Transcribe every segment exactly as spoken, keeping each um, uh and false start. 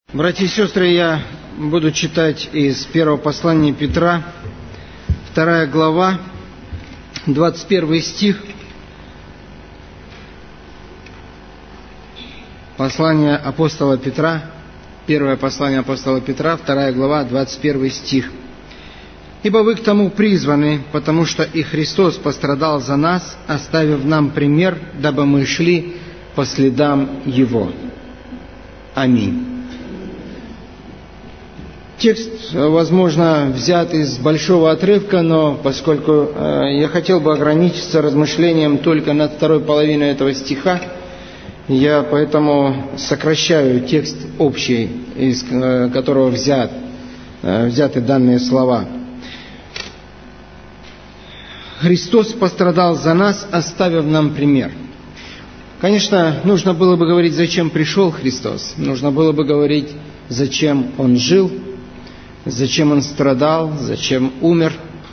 Братья и сестры, я буду читать из первого послания Петра, вторая глава, двадцать первый стих. Послание апостола Петра, первое послание апостола Петра, вторая глава, двадцать первый стих. «Ибо вы к тому призваны, потому что и Христос пострадал за нас, оставив нам пример, дабы мы шли по следам Его». Аминь. Текст, возможно, взят из большого отрывка, но поскольку э, я хотел бы ограничиться размышлением только над второй половиной этого стиха, я поэтому сокращаю текст общий, из э, которого взят, э, взяты данные слова. «Христос пострадал за нас, оставив нам пример». Конечно, нужно было бы говорить, зачем пришел Христос. Нужно было бы говорить, зачем Он жил, зачем Он страдал, зачем умер,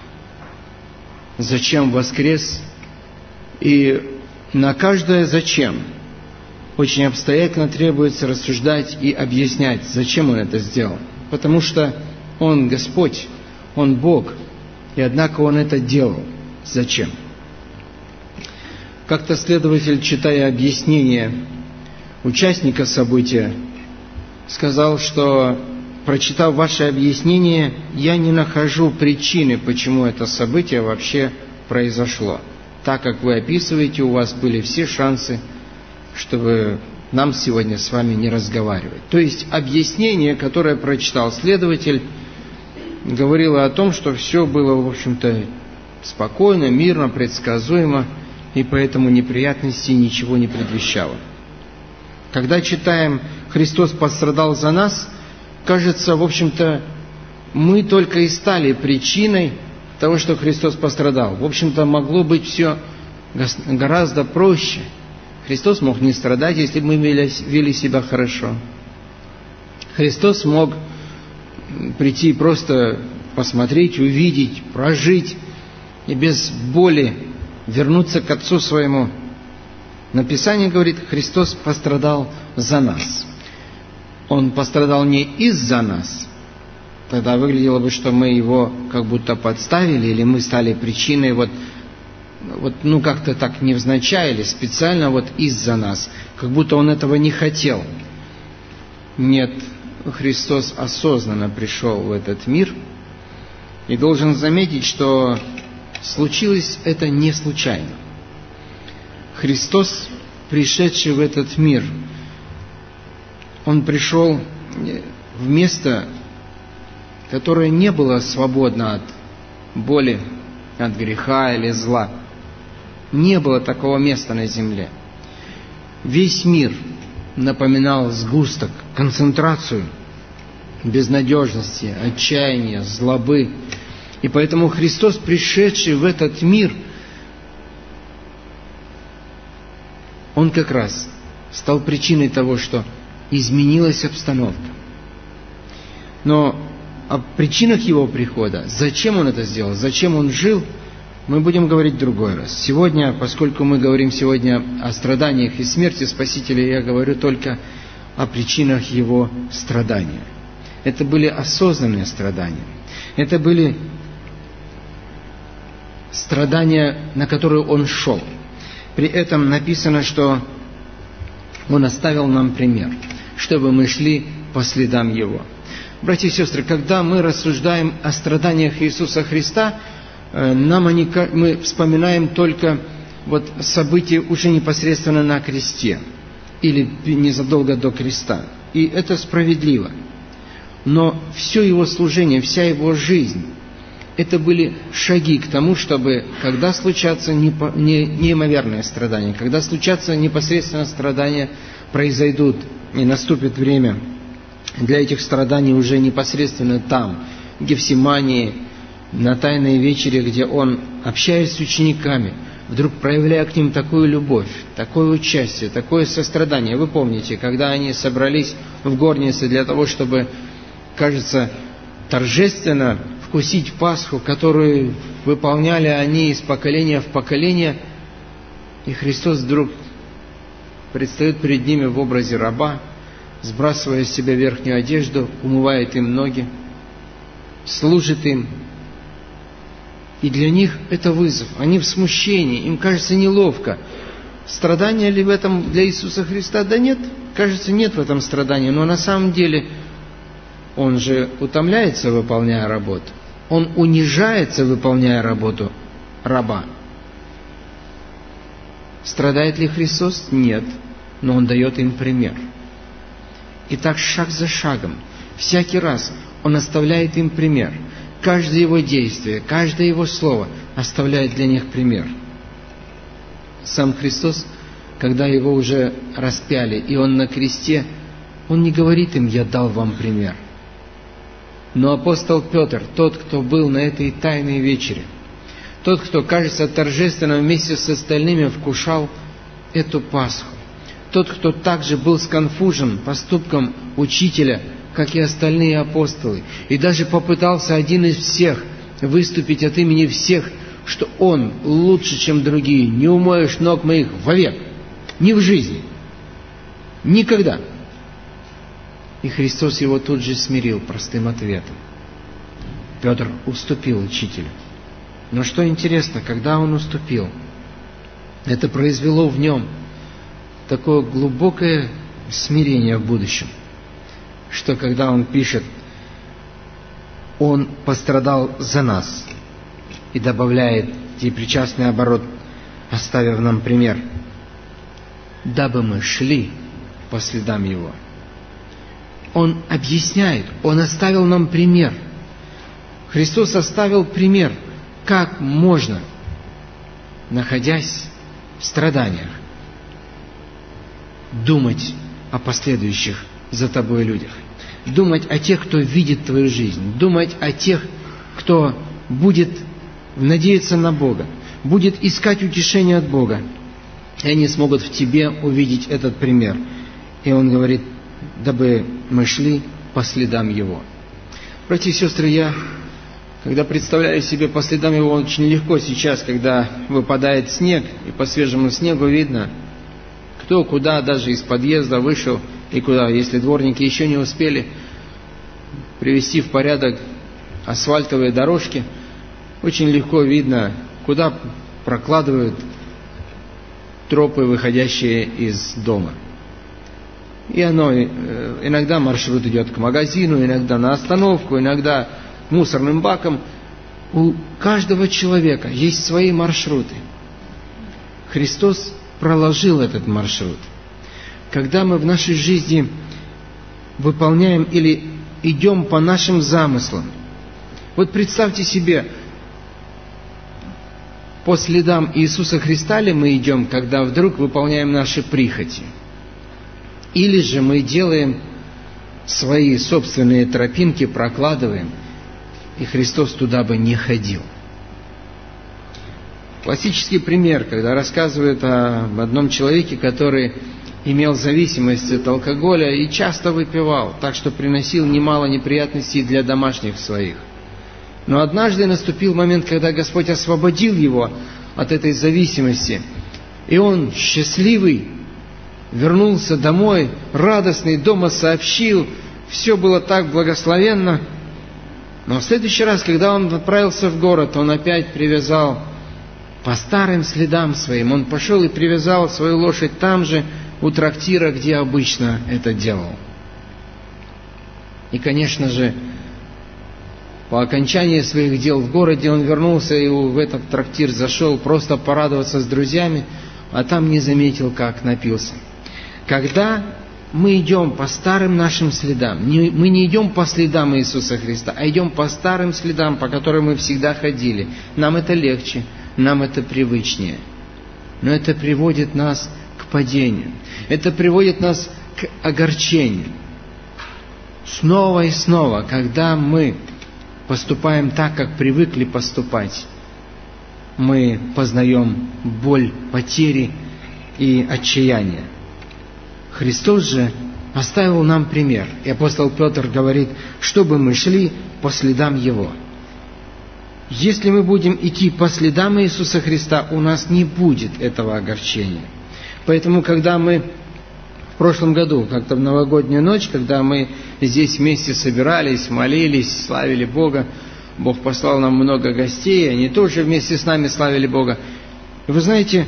зачем воскрес. И на каждое «зачем» очень обстоятельно требуется рассуждать и объяснять, зачем Он это сделал. Потому что Он Господь, Он Бог, и однако Он это делал. Зачем? Как-то следователь, читая объяснение участника события, сказал, что, прочитав ваше объяснение, я не нахожу причины, почему это событие вообще произошло. Так как вы описываете, у вас были все шансы, чтобы нам сегодня с вами не разговаривать. То есть объяснение, которое прочитал следователь, говорило о том, что все было, в общем-то, спокойно, мирно, предсказуемо, и поэтому неприятностей ничего не предвещало. Когда читаем «Христос пострадал за нас», кажется, в общем-то, мы только и стали причиной того, что Христос пострадал. В общем-то, могло быть все гораздо проще. Христос мог не страдать, если бы мы вели, вели себя хорошо. Христос мог прийти и просто посмотреть, увидеть, прожить и без боли вернуться к Отцу Своему. Но Писание говорит, Христос пострадал за нас. Он пострадал не из-за нас. Тогда выглядело бы, что мы Его как будто подставили, или мы стали причиной вот, вот ну как-то так невзначай, или специально вот из-за нас. Как будто Он этого не хотел. Нет, Христос осознанно пришел в этот мир. И должен заметить, что случилось это не случайно. Христос, пришедший в этот мир, Он пришел в место, которое не было свободно от боли, от греха или зла. Не было такого места на земле. Весь мир напоминал сгусток, концентрацию безнадежности, отчаяния, злобы. И поэтому Христос, пришедший в этот мир, Он как раз стал причиной того, что изменилась обстановка. Но о причинах Его прихода, зачем Он это сделал, зачем Он жил, мы будем говорить в другой раз. Сегодня, поскольку мы говорим сегодня о страданиях и смерти Спасителя, я говорю только о причинах Его страдания. Это были осознанные страдания. Это были страдания, на которые Он шел. При этом написано, что Он оставил нам пример, чтобы мы шли по следам Его. Братья и сестры, когда мы рассуждаем о страданиях Иисуса Христа, нам они, мы вспоминаем только вот события уже непосредственно на кресте или незадолго до креста. И это справедливо. Но все Его служение, вся Его жизнь, это были шаги к тому, чтобы, когда случатся неимоверные страдания, когда случатся непосредственно страдания, произойдут, и наступит время для этих страданий уже непосредственно там, в Гефсимании, на Тайной вечере, где Он, общаясь с учениками, вдруг проявляя к ним такую любовь, такое участие, такое сострадание. Вы помните, когда они собрались в горнице для того, чтобы, кажется, торжественно вкусить Пасху, которую выполняли они из поколения в поколение, и Христос вдруг предстает перед ними в образе раба, сбрасывая с себя верхнюю одежду, умывает им ноги, служит им. И для них это вызов. Они в смущении, им кажется неловко. Страдание ли в этом для Иисуса Христа? Да нет, кажется, нет в этом страдания. Но на самом деле Он же утомляется, выполняя работу. Он унижается, выполняя работу раба. Страдает ли Христос? Нет. Но Он дает им пример. И так шаг за шагом, всякий раз Он оставляет им пример. Каждое Его действие, каждое Его слово оставляет для них пример. Сам Христос, когда Его уже распяли, и Он на кресте, Он не говорит им: «Я дал вам пример». Но апостол Петр, тот, кто был на этой тайной вечере, тот, кто, кажется, торжественно вместе с остальными вкушал эту Пасху, тот, кто также был сконфужен поступком учителя, как и остальные апостолы, и даже попытался один из всех выступить от имени всех, что он лучше, чем другие. «Не умоешь ног моих вовек, ни в жизни, никогда». И Христос его тут же смирил простым ответом. Петр уступил учителю. Но что интересно, когда он уступил, это произвело в нем такое глубокое смирение в будущем, что когда он пишет: «Он пострадал за нас», и добавляет причастный оборот, оставив нам пример, «дабы мы шли по следам Его». Он объясняет, Он оставил нам пример. Христос оставил пример, как можно, находясь в страданиях, думать о последующих за тобой людях, думать о тех, кто видит твою жизнь, думать о тех, кто будет надеяться на Бога, будет искать утешение от Бога, и они смогут в тебе увидеть этот пример. И Он говорит: дабы мы шли по следам Его. Братья и сестры, я, когда представляю себе по следам Его, очень легко сейчас, когда выпадает снег, и по свежему снегу видно, кто куда даже из подъезда вышел, и куда, если дворники еще не успели привести в порядок асфальтовые дорожки, очень легко видно, куда прокладывают тропы, выходящие из дома. И оно, иногда маршрут идет к магазину, иногда на остановку, иногда к мусорным бакам. У каждого человека есть свои маршруты. Христос проложил этот маршрут. Когда мы в нашей жизни выполняем или идем по нашим замыслам, вот представьте себе, по следам Иисуса Христа ли мы идем, когда вдруг выполняем наши прихоти? Или же мы делаем свои собственные тропинки, прокладываем, и Христос туда бы не ходил. Классический пример, когда рассказывают об одном человеке, который имел зависимость от алкоголя и часто выпивал, так что приносил немало неприятностей для домашних своих. Но однажды наступил момент, когда Господь освободил его от этой зависимости, и он, счастливый, вернулся домой, радостный, дома сообщил, все было так благословенно. Но в следующий раз, когда он отправился в город, он опять привязал по старым следам своим. Он пошел и привязал свою лошадь там же, у трактира, где обычно это делал. И, конечно же, по окончании своих дел в городе он вернулся и в этот трактир зашел просто порадоваться с друзьями, а там не заметил, как напился. Когда мы идем по старым нашим следам, не, мы не идем по следам Иисуса Христа, а идем по старым следам, по которым мы всегда ходили, нам это легче, нам это привычнее. Но это приводит нас к падению, это приводит нас к огорчению. Снова и снова, когда мы поступаем так, как привыкли поступать, мы познаем боль потери и отчаяния. Христос же оставил нам пример. И апостол Петр говорит, чтобы мы шли по следам Его. Если мы будем идти по следам Иисуса Христа, у нас не будет этого огорчения. Поэтому, когда мы В прошлом году, как-то в новогоднюю ночь, когда мы здесь вместе собирались, молились, славили Бога, Бог послал нам много гостей, они тоже вместе с нами славили Бога. И вы знаете,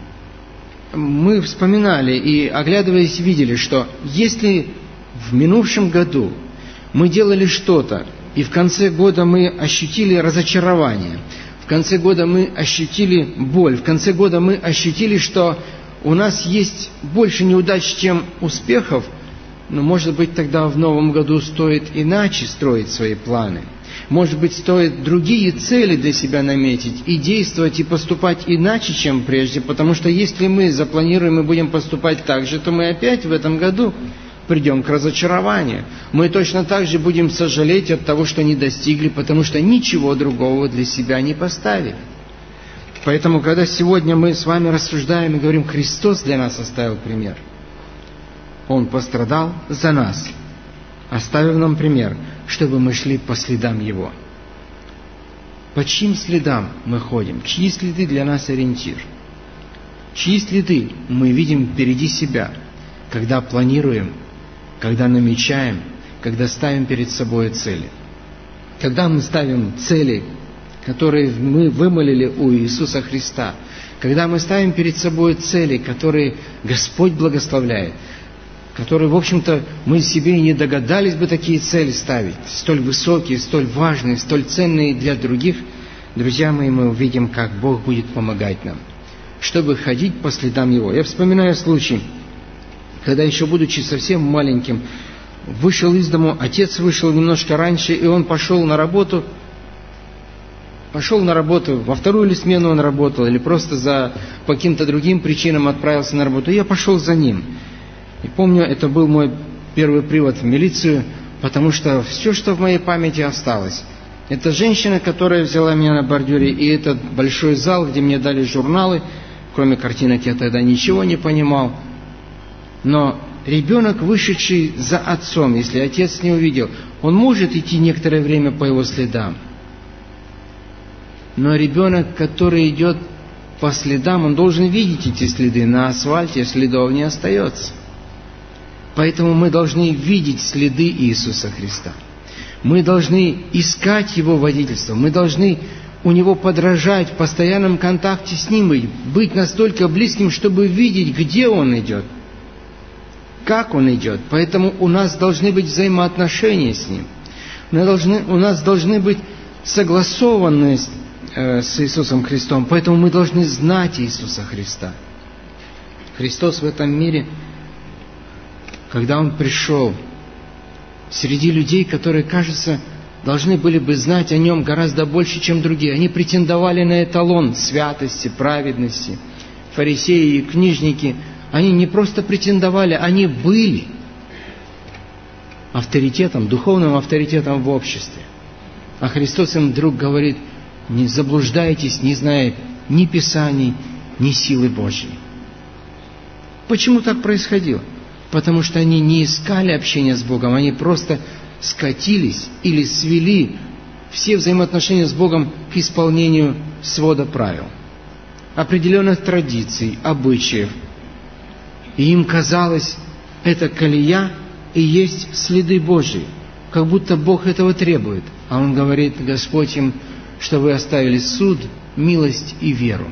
мы вспоминали и, оглядываясь, видели, что если в минувшем году мы делали что-то, и в конце года мы ощутили разочарование, в конце года мы ощутили боль, в конце года мы ощутили, что у нас есть больше неудач, чем успехов, но, может быть, тогда в новом году стоит иначе строить свои планы. Может быть, стоит другие цели для себя наметить и действовать, и поступать иначе, чем прежде, потому что если мы запланируем и будем поступать так же, то мы опять в этом году придем к разочарованию. Мы точно так же будем сожалеть от того, что не достигли, потому что ничего другого для себя не поставили. Поэтому, когда сегодня мы с вами рассуждаем и говорим, Христос для нас оставил пример. Он пострадал за нас, оставив нам пример, чтобы мы шли по следам Его. По чьим следам мы ходим? Чьи следы для нас ориентир? Чьи следы мы видим впереди себя, когда планируем, когда намечаем, когда ставим перед собой цели? Когда мы ставим цели, которые мы вымолили у Иисуса Христа, когда мы ставим перед собой цели, которые Господь благословляет, которые, в общем-то, мы себе и не догадались бы такие цели ставить, столь высокие, столь важные, столь ценные для других, друзья мои, мы увидим, как Бог будет помогать нам, чтобы ходить по следам Его. Я вспоминаю случай, когда еще будучи совсем маленьким, вышел из дому, отец вышел немножко раньше, и он пошел на работу, пошел на работу, во вторую ли смену он работал, или просто за, по каким-то другим причинам отправился на работу, и я пошел за ним. И помню, это был мой первый привод в милицию, потому что все, что в моей памяти осталось, это женщина, которая взяла меня на бордюре, и этот большой зал, где мне дали журналы, кроме картинок я тогда ничего не понимал, но ребенок, вышедший за отцом, если отец не увидел, он может идти некоторое время по его следам. Но ребенок, который идет по следам, он должен видеть эти следы. На асфальте следов не остается. Поэтому мы должны видеть следы Иисуса Христа. Мы должны искать Его водительство. Мы должны у Него подражать, в постоянном контакте с Ним быть, быть настолько близким, чтобы видеть, где Он идет, как Он идет. Поэтому у нас должны быть взаимоотношения с Ним. Мы должны, у нас должны быть согласованность э, с Иисусом Христом. Поэтому мы должны знать Иисуса Христа. Христос в этом мире, когда Он пришел среди людей, которые, кажется, должны были бы знать о Нем гораздо больше, чем другие. Они претендовали на эталон святости, праведности. Фарисеи и книжники, они не просто претендовали, они были авторитетом, духовным авторитетом в обществе. А Христос им вдруг говорит: не заблуждайтесь, не зная ни Писаний, ни силы Божьей. Почему так происходило? Потому что они не искали общения с Богом, они просто скатились или свели все взаимоотношения с Богом к исполнению свода правил, определенных традиций, обычаев. И им казалось, эта колея и есть следы Божьи, как будто Бог этого требует. А Он говорит, Господь им, что вы оставили суд, милость и веру.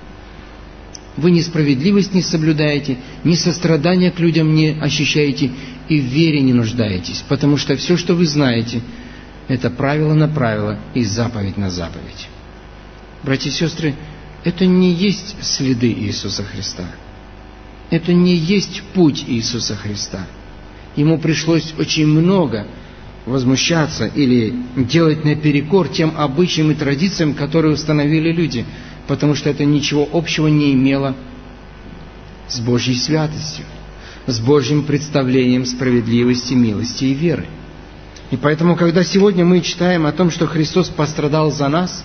Вы ни справедливость не соблюдаете, ни сострадания к людям не ощущаете, и в вере не нуждаетесь, потому что все, что вы знаете, это правило на правило и заповедь на заповедь. Братья и сестры, это не есть следы Иисуса Христа. Это не есть путь Иисуса Христа. Ему пришлось очень много возмущаться или делать наперекор тем обычаям и традициям, которые установили люди, потому что это ничего общего не имело с Божьей святостью, с Божьим представлением справедливости, милости и веры. И поэтому, когда сегодня мы читаем о том, что Христос пострадал за нас,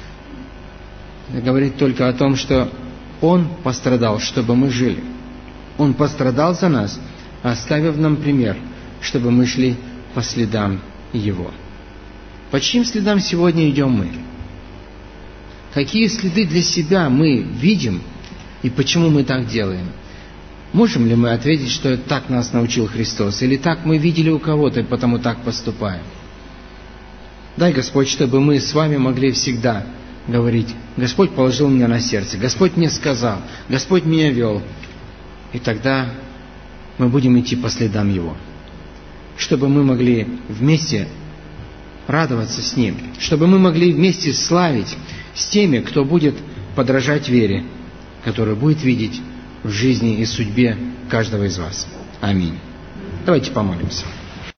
это говорит только о том, что Он пострадал, чтобы мы жили. Он пострадал за нас, оставив нам пример, чтобы мы шли по следам Его. По чьим следам сегодня идем мы? Какие следы для себя мы видим и почему мы так делаем? Можем ли мы ответить, что так нас научил Христос? Или так мы видели у кого-то, и потому так поступаем? Дай, Господь, чтобы мы с вами могли всегда говорить: Господь положил меня на сердце, Господь мне сказал, Господь меня вел. И тогда мы будем идти по следам Его. Чтобы мы могли вместе радоваться с Ним, чтобы мы могли вместе славить с теми, кто будет подражать вере, которую будет видеть в жизни и судьбе каждого из вас. Аминь. Давайте помолимся.